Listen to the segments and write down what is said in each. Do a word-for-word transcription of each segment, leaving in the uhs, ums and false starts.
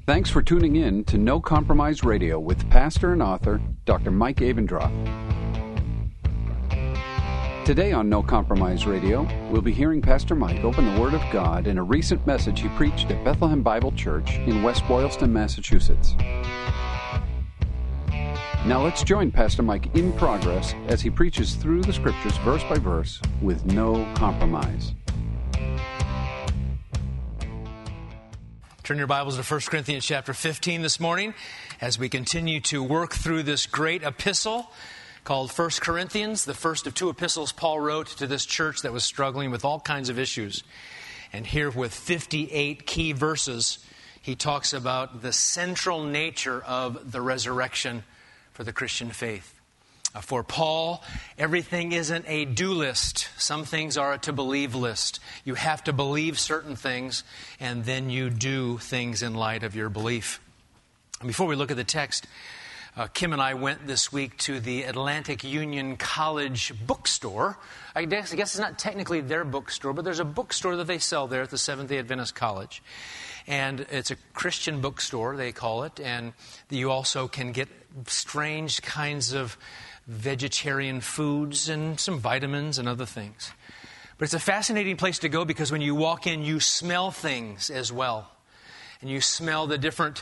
Thanks for tuning in to No Compromise Radio with pastor and author Doctor Mike Abendroth. Today on No Compromise Radio, we'll be hearing Pastor Mike open the Word of God in a recent message he preached at Bethlehem Bible Church in West Boylston, Massachusetts. Now let's join Pastor Mike in progress as he preaches through the Scriptures verse by verse with no compromise. Turn your Bibles to First Corinthians chapter fifteen this morning as we continue to work through this great epistle called First Corinthians, the first of two epistles Paul wrote to this church that was struggling with all kinds of issues. And here with fifty-eight key verses, he talks about the central nature of the resurrection for the Christian faith. Uh, for Paul, everything isn't a do list. Some things are a to believe list. You have to believe certain things, and then you do things in light of your belief. And before we look at the text, uh, Kim and I went this week to the Atlantic Union College bookstore. I guess, I guess it's not technically their bookstore, but there's a bookstore that they sell there at the Seventh-day Adventist College. And it's a Christian bookstore, they call it, and you also can get strange kinds of vegetarian foods and some vitamins and other things. But it's a fascinating place to go because when you walk in, you smell things as well. And you smell the different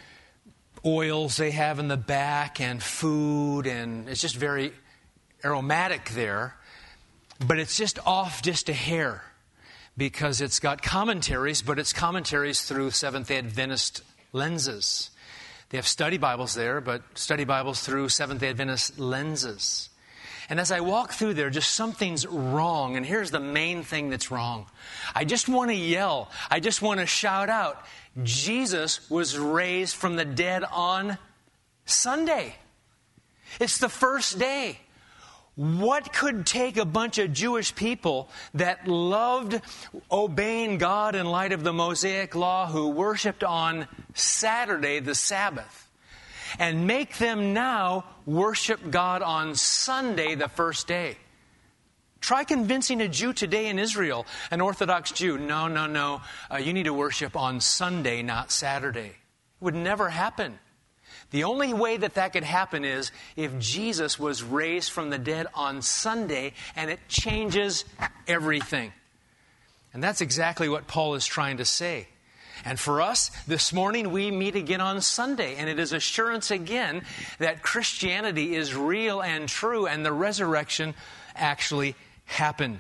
oils they have in the back and food, and it's just very aromatic there. But it's just off just a hair because it's got commentaries, but it's commentaries through Seventh-day Adventist lenses. They have study Bibles there, but study Bibles through Seventh-day Adventist lenses. And as I walk through there, just something's wrong. And here's the main thing that's wrong. I just want to yell. I just want to shout out, Jesus was raised from the dead on Sunday. It's the first day. What could take a bunch of Jewish people that loved obeying God in light of the Mosaic law, who worshiped on Saturday, the Sabbath, and make them now worship God on Sunday, the first day? Try convincing a Jew today in Israel, an Orthodox Jew, no, no, no, uh, you need to worship on Sunday, not Saturday. It would never happen. The only way that that could happen is if Jesus was raised from the dead on Sunday, and it changes everything. And that's exactly what Paul is trying to say. And for us, this morning we meet again on Sunday, and it is assurance again that Christianity is real and true, and the resurrection actually happened.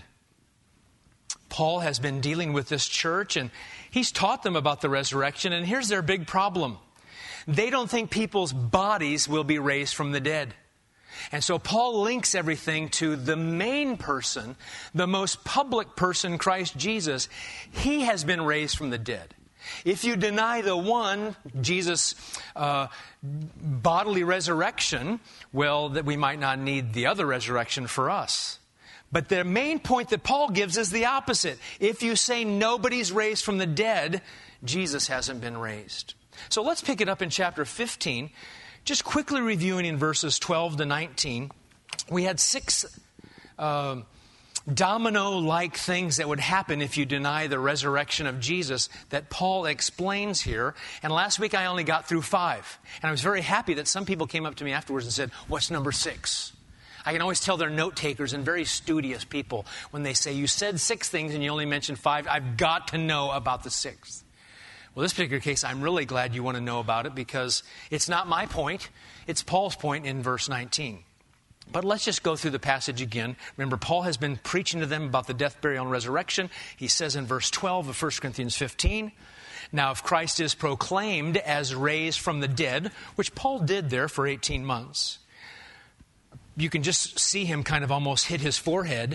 Paul has been dealing with this church, and he's taught them about the resurrection, and here's their big problem. They don't think people's bodies will be raised from the dead. And so Paul links everything to the main person, the most public person, Christ Jesus. He has been raised from the dead. If you deny the one, Jesus' uh, bodily resurrection, well, that we might not need the other resurrection for us. But the main point that Paul gives is the opposite. If you say nobody's raised from the dead, Jesus hasn't been raised. So let's pick it up in chapter fifteen. Just quickly reviewing in verses twelve to nineteen. We had six uh, domino-like things that would happen if you deny the resurrection of Jesus that Paul explains here. And last week I only got through five. And I was very happy that some people came up to me afterwards and said, what's number six? I can always tell they're note takers and very studious people when they say, you said six things and you only mentioned five. I've got to know about the sixth. Well, this particular case, I'm really glad you want to know about it because it's not my point. It's Paul's point in verse nineteen. But let's just go through the passage again. Remember, Paul has been preaching to them about the death, burial, and resurrection. He says in verse twelve of First Corinthians fifteen, now if Christ is proclaimed as raised from the dead, which Paul did there for eighteen months, you can just see him kind of almost hit his forehead.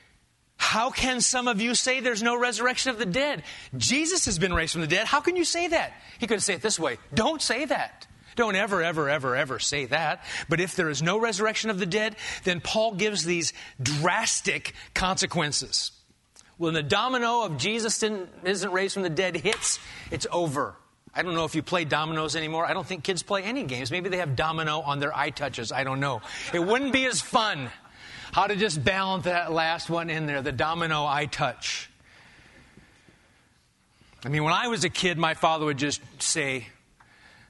How can some of you say there's no resurrection of the dead? Jesus has been raised from the dead. How can you say that? He could say it this way. Don't say that. Don't ever, ever, ever, ever say that. But if there is no resurrection of the dead, then Paul gives these drastic consequences. When the domino of Jesus didn't, isn't raised from the dead hits, it's over. I don't know if you play dominoes anymore. I don't think kids play any games. Maybe they have domino on their iTouches. I don't know. It wouldn't be as fun. How to just balance that last one in there, the domino iTouch. I mean, when I was a kid, my father would just say,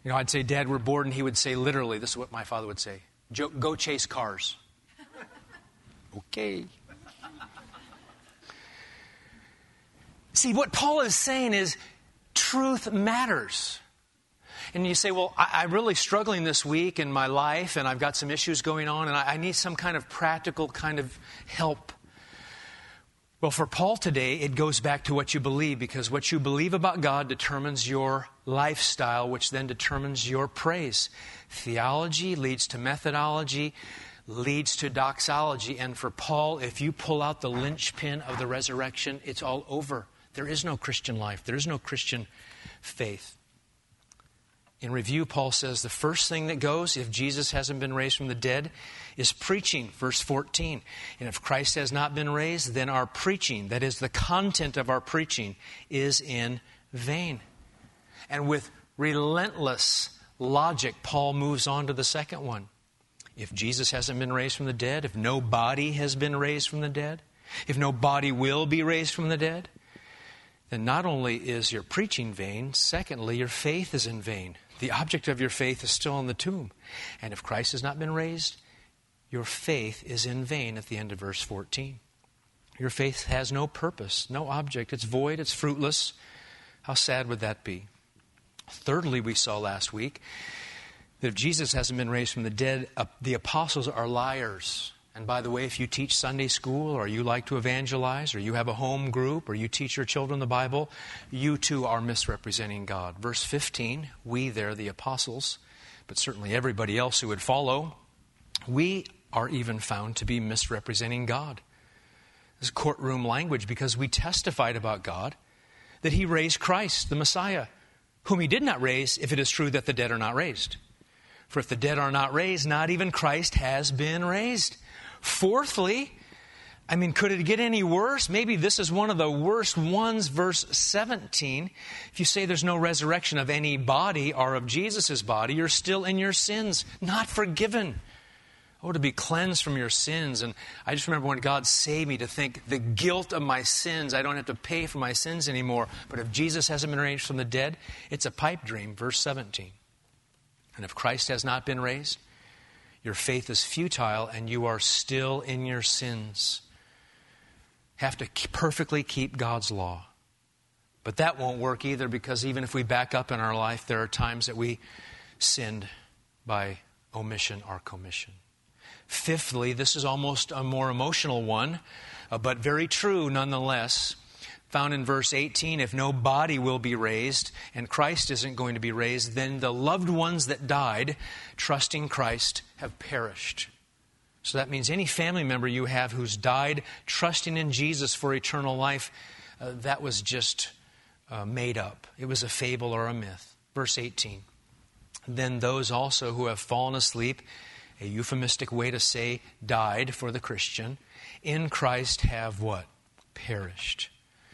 You know, I'd say, Dad, we're bored, and he would say literally, this is what my father would say, go chase cars. Okay. See, what Paul is saying is truth matters. And you say, well, I, I'm really struggling this week in my life, and I've got some issues going on, and I, I need some kind of practical kind of help. Well, for Paul today, it goes back to what you believe, because what you believe about God determines your lifestyle, which then determines your praise. Theology leads to methodology, leads to doxology. And for Paul, if you pull out the linchpin of the resurrection, it's all over. There is no Christian life. There is no Christian faith. In review, Paul says the first thing that goes, if Jesus hasn't been raised from the dead, is preaching, verse fourteen. And if Christ has not been raised, then our preaching, that is the content of our preaching, is in vain. And with relentless logic, Paul moves on to the second one. If Jesus hasn't been raised from the dead, if no body has been raised from the dead, if no body will be raised from the dead, then not only is your preaching vain, secondly, your faith is in vain. The object of your faith is still in the tomb. And if Christ has not been raised, your faith is in vain at the end of verse fourteen. Your faith has no purpose, no object. It's void, it's fruitless. How sad would that be? Thirdly, we saw last week that if Jesus hasn't been raised from the dead, uh, the apostles are liars. And by the way, if you teach Sunday school, or you like to evangelize, or you have a home group, or you teach your children the Bible, you too are misrepresenting God. Verse fifteen, we there, the apostles, but certainly everybody else who would follow, we are even found to be misrepresenting God. This is courtroom language, because we testified about God that He raised Christ, the Messiah, whom He did not raise, if it is true that the dead are not raised. For if the dead are not raised, not even Christ has been raised. Fourthly, I mean, could it get any worse? Maybe this is one of the worst ones, verse seventeen. If you say there's no resurrection of any body or of Jesus' body, you're still in your sins, not forgiven. Oh, to be cleansed from your sins. And I just remember when God saved me to think the guilt of my sins, I don't have to pay for my sins anymore. But if Jesus hasn't been raised from the dead, it's a pipe dream, verse seventeen. And if Christ has not been raised, your faith is futile and you are still in your sins. Have to perfectly keep God's law. But that won't work either, because even if we back up in our life, there are times that we sinned by omission or commission. Fifthly, this is almost a more emotional one, uh, but very true nonetheless. Found in verse eighteen, if no body will be raised and Christ isn't going to be raised, then the loved ones that died, trusting Christ, have perished. So that means any family member you have who's died trusting in Jesus for eternal life, uh, that was just uh, made up. It was a fable or a myth. Verse eighteen, then those also who have fallen asleep, a euphemistic way to say died for the Christian, in Christ have what? Perished.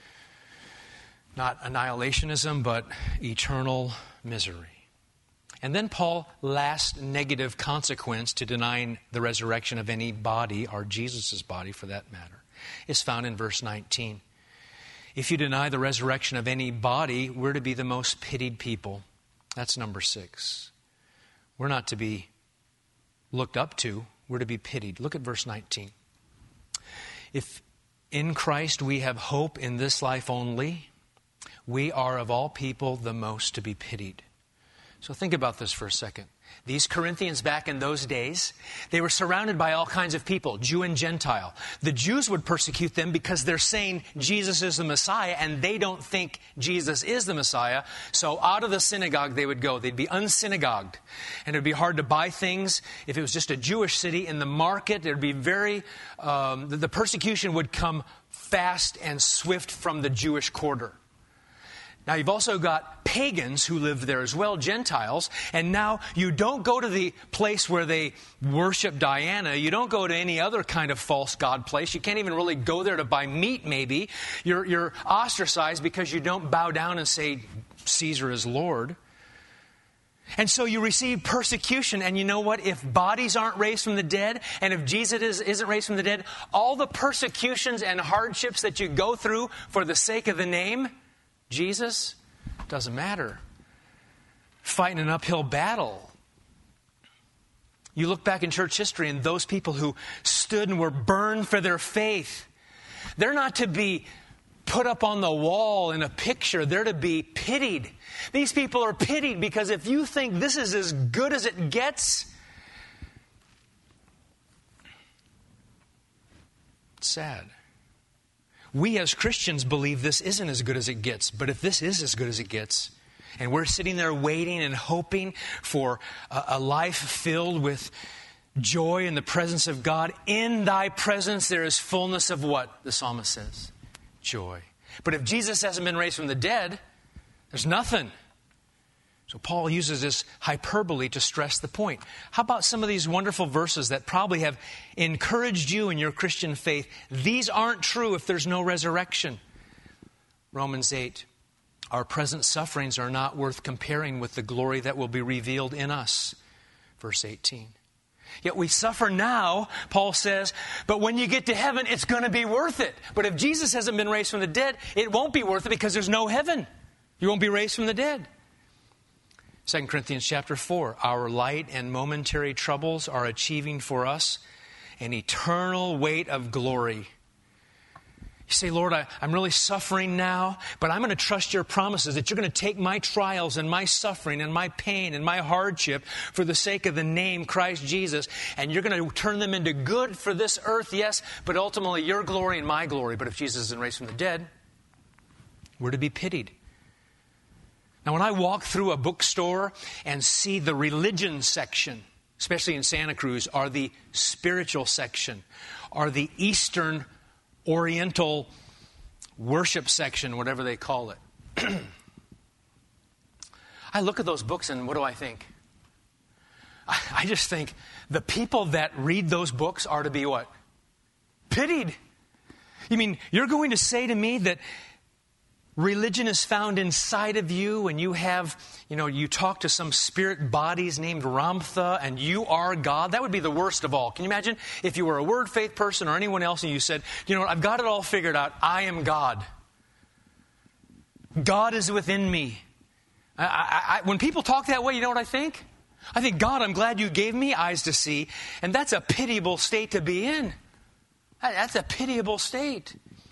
Not annihilationism, but eternal misery. And then Paul, last negative consequence to denying the resurrection of any body, or Jesus' body for that matter, is found in verse nineteen. If you deny the resurrection of any body, we're to be the most pitied people. That's number six. We're not to be looked up to, we're to be pitied. Look at verse nineteen. If in Christ we have hope in this life only, we are of all people the most to be pitied. So think about this for a second. These Corinthians back in those days, they were surrounded by all kinds of people, Jew and Gentile. The Jews would persecute them because they're saying Jesus is the Messiah and they don't think Jesus is the Messiah. So out of the synagogue they would go. They'd be unsynagogued. And it would be hard to buy things. If it was just a Jewish city, in the market, it would be very, um, the, the persecution would come fast and swift from the Jewish quarter. Now, you've also got pagans who live there as well, Gentiles, and now you don't go to the place where they worship Diana. You don't go to any other kind of false god place. You can't even really go there to buy meat, maybe. You're, you're ostracized because you don't bow down and say, Caesar is Lord. And so you receive persecution, and you know what? If bodies aren't raised from the dead, and if Jesus is, isn't raised from the dead, all the persecutions and hardships that you go through for the sake of the name Jesus, doesn't matter. fighting an uphill battle. You look back in church history and those people who stood and were burned for their faith, they're not to be put up on the wall in a picture. They're to be pitied. These people are pitied because if you think this is as good as it gets, it's sad. We as Christians believe this isn't as good as it gets. But if this is as good as it gets, and we're sitting there waiting and hoping for a, a life filled with joy in the presence of God, in thy presence there is fullness of what? The psalmist says. Joy. But if Jesus hasn't been raised from the dead, there's nothing. So Paul uses this hyperbole to stress the point. How about some of these wonderful verses that probably have encouraged you in your Christian faith? These aren't true if there's no resurrection. Romans eight. Our present sufferings are not worth comparing with the glory that will be revealed in us. Verse eighteen. Yet we suffer now, Paul says, but when you get to heaven, it's going to be worth it. But if Jesus hasn't been raised from the dead, it won't be worth it because there's no heaven. You won't be raised from the dead. Second Corinthians chapter four, our light and momentary troubles are achieving for us an eternal weight of glory. You say, Lord, I, I'm really suffering now, but I'm going to trust your promises that you're going to take my trials and my suffering and my pain and my hardship for the sake of the name Christ Jesus, and you're going to turn them into good for this earth, yes, but ultimately your glory and my glory. But if Jesus isn't raised from the dead, we're to be pitied. Now, when I walk through a bookstore and see the religion section, especially in Santa Cruz, or the spiritual section, or the Eastern Oriental worship section, whatever they call it. I look at those books and what do I think? I, I just think the people that read those books are to be what? Pitied. You mean you're going to say to me that religion is found inside of you and you have, you know, you talk to some spirit bodies named Ramtha and you are God? That would be the worst of all. Can you imagine if you were a word faith person or anyone else and you said, you know what, I've got it all figured out. I am God. God is within me. I, I, I, when people talk that way, you know what I think? I think, God, I'm glad you gave me eyes to see. And that's a pitiable state to be in. That's a pitiable state.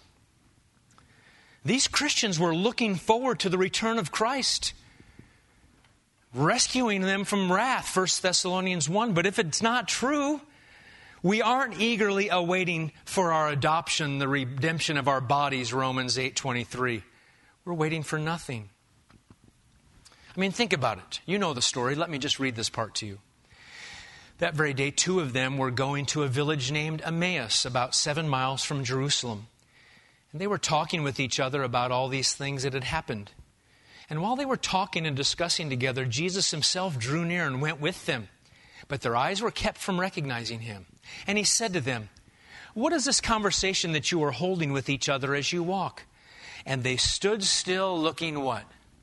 These Christians were looking forward to the return of Christ, rescuing them from wrath, First Thessalonians one. But if it's not true, we aren't eagerly awaiting for our adoption, the redemption of our bodies, Romans eight twenty-three. We're waiting for nothing. I mean, think about it. You know the story. Let me just read this part to you. That very day, two of them were going to a village named Emmaus, about seven miles from Jerusalem. And they were talking with each other about all these things that had happened. And while they were talking and discussing together, Jesus himself drew near and went with them. But their eyes were kept from recognizing him. And he said to them, "What is this conversation that you are holding with each other as you walk?" And they stood still looking what?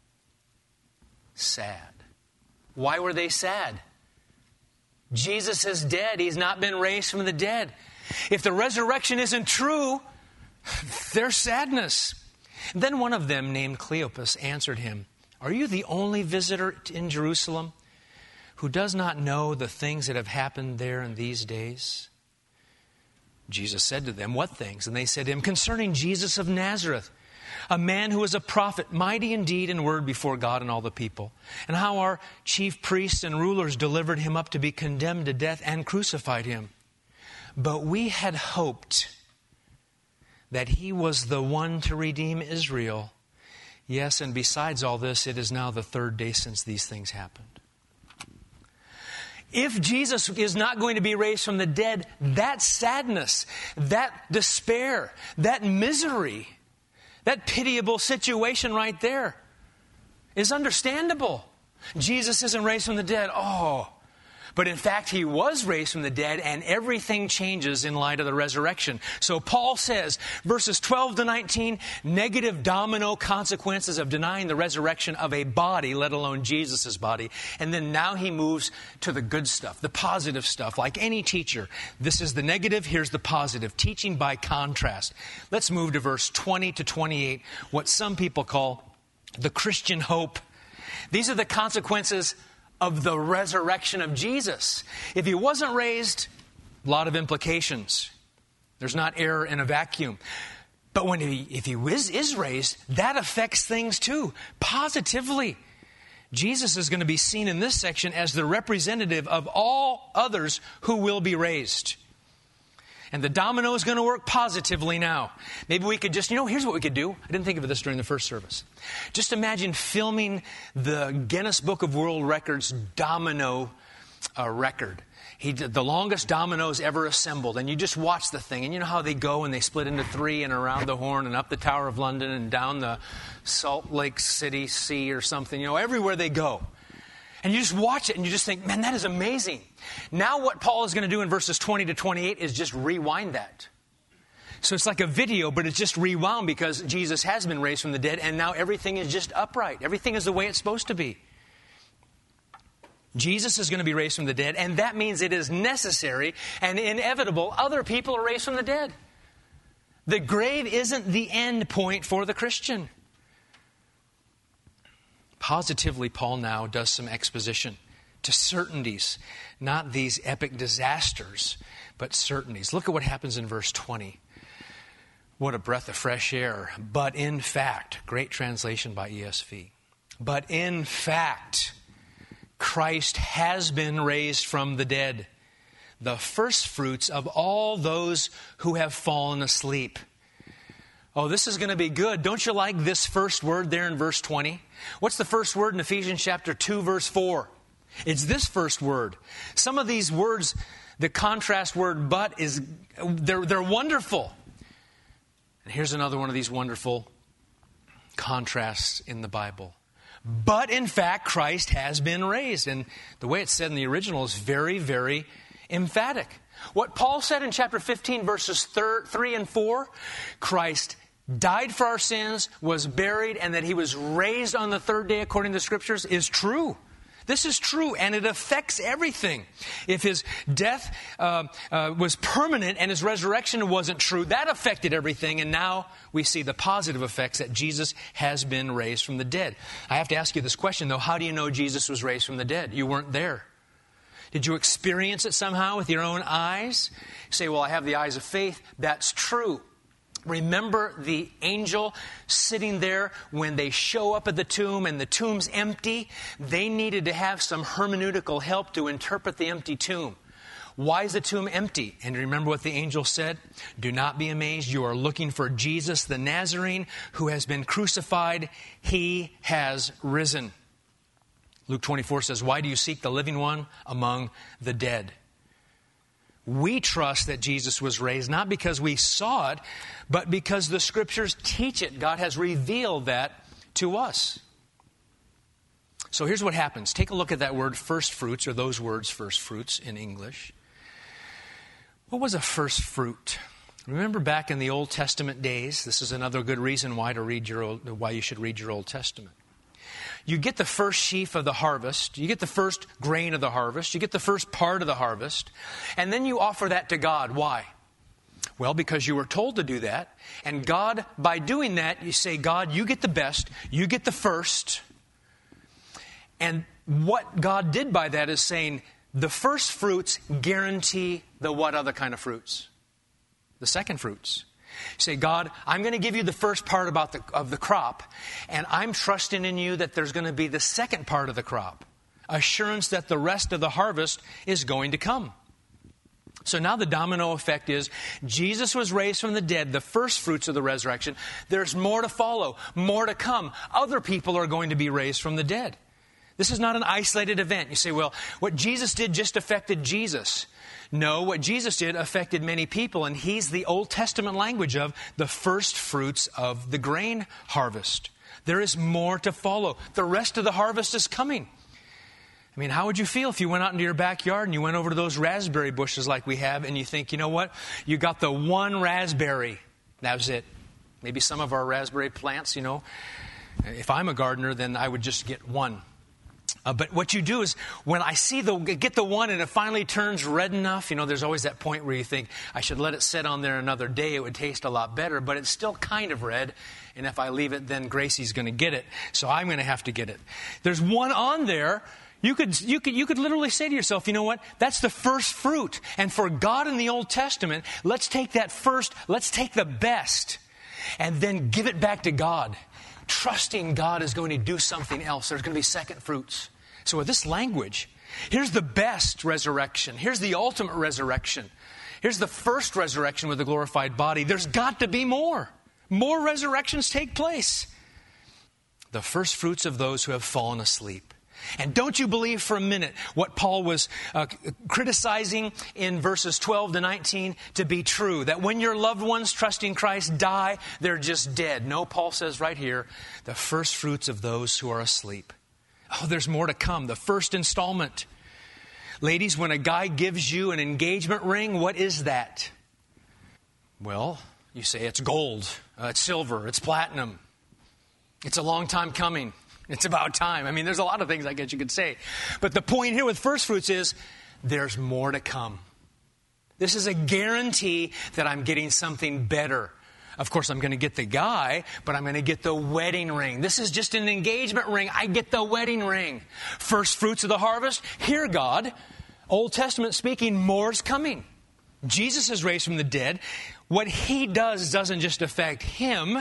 Sad. Why were they sad? Jesus is dead. He's not been raised from the dead. If the resurrection isn't true, there's sadness. Then one of them, named Cleopas, answered him, "Are you the only visitor in Jerusalem who does not know the things that have happened there in these days?" Jesus said to them, "What things?" And they said to him, "Concerning Jesus of Nazareth, a man who was a prophet, mighty in deed and word before God and all the people, and how our chief priests and rulers delivered him up to be condemned to death and crucified him. But we had hoped that he was the one to redeem Israel. Yes, and besides all this, it is now the third day since these things happened." If Jesus is not going to be raised from the dead, that sadness, that despair, that misery, that pitiable situation right there is understandable. Jesus isn't raised from the dead. Oh, but in fact, he was raised from the dead, and everything changes in light of the resurrection. So Paul says, verses twelve to nineteen, negative domino consequences of denying the resurrection of a body, let alone Jesus' body. And then now he moves to the good stuff, the positive stuff. Like any teacher, this is the negative, here's the positive. Teaching by contrast. Let's move to verse twenty to twenty-eight, what some people call the Christian hope. These are the consequences of the resurrection of Jesus. If he wasn't raised, a lot of implications. There's not air in a vacuum. But when he, if he is, is raised, that affects things too, positively. Jesus is going to be seen in this section as the representative of all others who will be raised. And the domino is going to work positively now. Maybe we could just, you know, here's what we could do. I didn't think of this during the first service. Just imagine filming the Guinness Book of World Records domino uh, record. He did the longest dominoes ever assembled. And you just watch the thing. And you know how they go and they split into three and around the Horn and up the Tower of London and down the Salt Lake City Sea or something. You know, everywhere they go. And you just watch it and you just think, man, that is amazing. Now what Paul is going to do in verses twenty to twenty-eight is just rewind that. So it's like a video, but it's just rewound because Jesus has been raised from the dead and now everything is just upright. Everything is the way it's supposed to be. Jesus is going to be raised from the dead, and that means it is necessary and inevitable other people are raised from the dead. The grave isn't the end point for the Christian. Positively, Paul now does some exposition to certainties, not these epic disasters, but certainties. Look at what happens in verse twenty. What a breath of fresh air. But in fact, great translation by E S V. But in fact, Christ has been raised from the dead, the first fruits of all those who have fallen asleep. Oh, this is going to be good. Don't you like this first word there in verse twenty? What's the first word in Ephesians chapter two, verse four? It's this first word. Some of these words, the contrast word but is, they're, they're wonderful. And here's another one of these wonderful contrasts in the Bible. But in fact, Christ has been raised. And the way it's said in the original is very, very emphatic. What Paul said in chapter fifteen, verses three and four, Christ died for our sins, was buried, and that he was raised on the third day according to the Scriptures is true. This is true, and it affects everything. If his death uh, uh, was permanent and his resurrection wasn't true, that affected everything, and now we see the positive effects that Jesus has been raised from the dead. I have to ask you this question, though. How do you know Jesus was raised from the dead? You weren't there. Did you experience it somehow with your own eyes? You say, well, I have the eyes of faith. That's true. Remember the angel sitting there when they show up at the tomb and the tomb's empty? They needed to have some hermeneutical help to interpret the empty tomb. Why is the tomb empty? And remember what the angel said? Do not be amazed. You are looking for Jesus the Nazarene who has been crucified. He has risen. Luke twenty-four says, why do you seek the living one among the dead? We trust that Jesus was raised, not because we saw it, but because the Scriptures teach it. God has revealed that to us. So here's what happens. Take a look at that word first fruits, or those words first fruits in English. What was a first fruit? Remember back in the Old Testament days, this is another good reason why to read your old, why you should read your Old Testament. You get the first sheaf of the harvest. You get the first grain of the harvest. You get the first part of the harvest. And then you offer that to God. Why? Well, because you were told to do that. And God, by doing that, you say, God, you get the best. You get the first. And what God did by that is saying, the first fruits guarantee the what other kind of fruits? The second fruits. Say, God, I'm going to give you the first part about the, of the crop, and I'm trusting in you that there's going to be the second part of the crop. Assurance that the rest of the harvest is going to come. So now the domino effect is, Jesus was raised from the dead, the first fruits of the resurrection. There's more to follow, more to come. Other people are going to be raised from the dead. This is not an isolated event. You say, well, what Jesus did just affected Jesus. No, what Jesus did affected many people, and he's the Old Testament language of the first fruits of the grain harvest. There is more to follow. The rest of the harvest is coming. I mean, how would you feel if you went out into your backyard and you went over to those raspberry bushes like we have, and you think, you know what? You got the one raspberry. That was it. Maybe some of our raspberry plants, you know. If I'm a gardener, then I would just get one. Uh, but what you do is, when I see the, get the one and it finally turns red enough, you know, there's always that point where you think, I should let it sit on there another day, it would taste a lot better, but it's still kind of red, and if I leave it, then Gracie's going to get it, so I'm going to have to get it. There's one on there, you could, you could, you could literally say to yourself, you know what, that's the first fruit, and for God in the Old Testament, let's take that first, let's take the best, and then give it back to God. Trusting God is going to do something else. There's going to be second fruits. So with this language, here's the best resurrection. Here's the ultimate resurrection. Here's the first resurrection with a glorified body. There's got to be more. More resurrections take place. The first fruits of those who have fallen asleep. And don't you believe for a minute what Paul was uh, criticizing in verses twelve to nineteen to be true. That when your loved ones trusting Christ die, they're just dead. No, Paul says right here, the first fruits of those who are asleep. Oh, there's more to come. The first installment. Ladies, when a guy gives you an engagement ring, what is that? Well, you say it's gold, uh, it's silver, it's platinum. It's a long time coming. It's about time. I mean, there's a lot of things I guess you could say. But the point here with first fruits is there's more to come. This is a guarantee that I'm getting something better. Of course, I'm going to get the guy, but I'm going to get the wedding ring. This is just an engagement ring. I get the wedding ring. First fruits of the harvest. Here, God, Old Testament speaking, more's coming. Jesus is raised from the dead. What he does doesn't just affect him.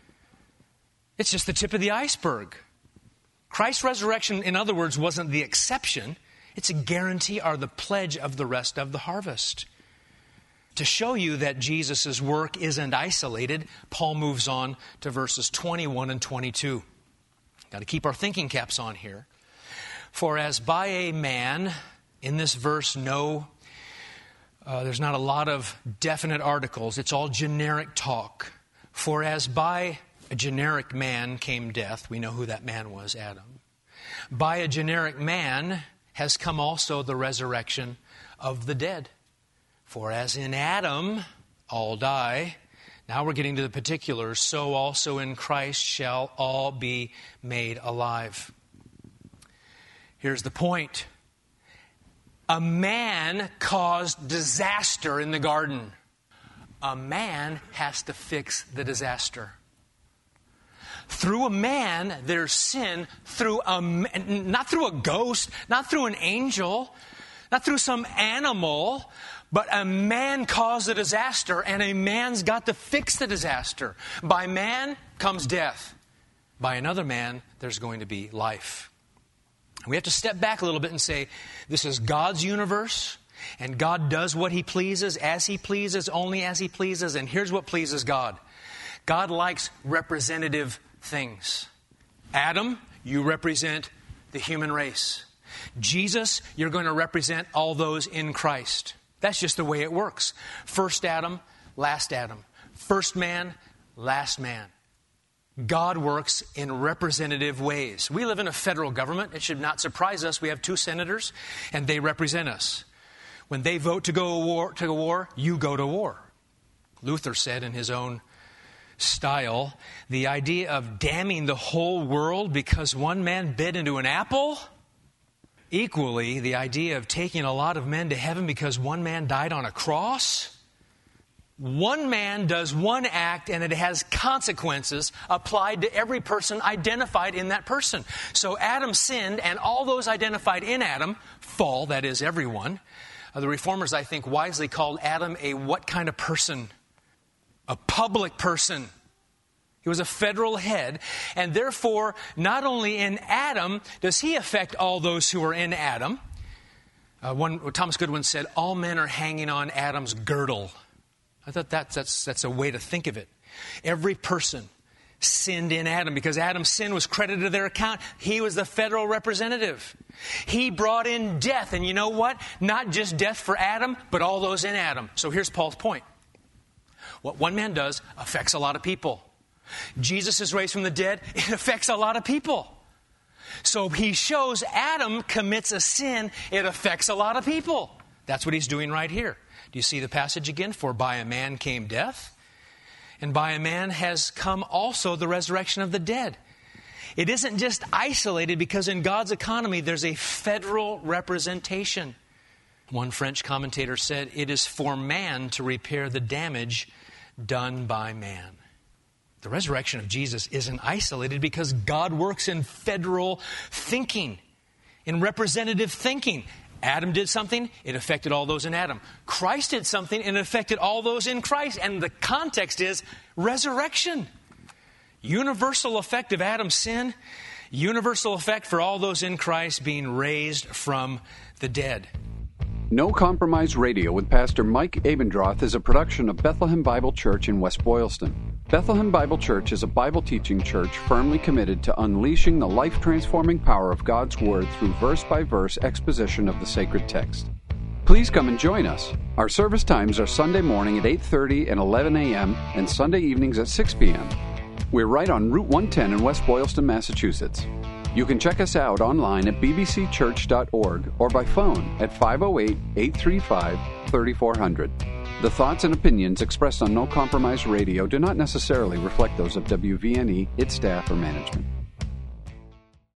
It's just the tip of the iceberg. Christ's resurrection, in other words, wasn't the exception. It's a guarantee or the pledge of the rest of the harvest. To show you that Jesus' work isn't isolated, Paul moves on to verses twenty-one and twenty-two. Got to keep our thinking caps on here. For as by a man, in this verse, no, uh, there's not a lot of definite articles. It's all generic talk. For as by a generic man came death. We know who that man was, Adam. By a generic man has come also the resurrection of the dead. For as in Adam all die, now we're getting to the particulars, so also in Christ shall all be made alive. Here's the point. A man caused disaster in the garden. A man has to fix the disaster. Through a man, there's sin. Through a, not through a ghost, not through an angel, not through some animal, but a man caused the disaster, and a man's got to fix the disaster. By man comes death. By another man, there's going to be life. We have to step back a little bit and say, this is God's universe, and God does what He pleases, as He pleases, only as He pleases, and here's what pleases God. God likes representative things. Adam, you represent the human race. Jesus, you're going to represent all those in Christ. That's just the way it works. First Adam, last Adam. First man, last man. God works in representative ways. We live in a federal government. It should not surprise us. We have two senators, and they represent us. When they vote to go to war, to war, you go to war. Luther said in his own style, the idea of damning the whole world because one man bit into an apple. Equally, the idea of taking a lot of men to heaven because one man died on a cross. One man does one act and it has consequences applied to every person identified in that person. So Adam sinned and all those identified in Adam fall, that is everyone. Uh, the Reformers, I think, wisely called Adam a what kind of person? A public person. He was a federal head, and therefore, not only in Adam does he affect all those who are in Adam. Uh, one, Thomas Goodwin said, all men are hanging on Adam's girdle. I thought that, that's, that's a way to think of it. Every person sinned in Adam because Adam's sin was credited to their account. He was the federal representative. He brought in death, and you know what? Not just death for Adam, but all those in Adam. So here's Paul's point. What one man does affects a lot of people. Jesus is raised from the dead. It affects a lot of people. So he shows Adam commits a sin. It affects a lot of people. That's what he's doing right here. Do you see the passage again? For by a man came death, and by a man has come also the resurrection of the dead. It isn't just isolated because in God's economy there's a federal representation. One French commentator said, it is for man to repair the damage done by man. The resurrection of Jesus isn't isolated because God works in federal thinking, in representative thinking. Adam did something, it affected all those in Adam. Christ did something, and it affected all those in Christ. And the context is resurrection. Universal effect of Adam's sin, universal effect for all those in Christ being raised from the dead. No Compromise Radio with Pastor Mike Abendroth is a production of Bethlehem Bible Church in West Boylston. Bethlehem Bible Church is a Bible teaching church firmly committed to unleashing the life-transforming power of God's Word through verse-by-verse exposition of the sacred text. Please come and join us. Our service times are Sunday morning at eight thirty and eleven a.m. and Sunday evenings at six p.m. We're right on Route one ten in West Boylston, Massachusetts. You can check us out online at b b c church dot org or by phone at five oh eight, eight three five, three four zero zero. The thoughts and opinions expressed on No Compromise Radio do not necessarily reflect those of W V N E, its staff, or management.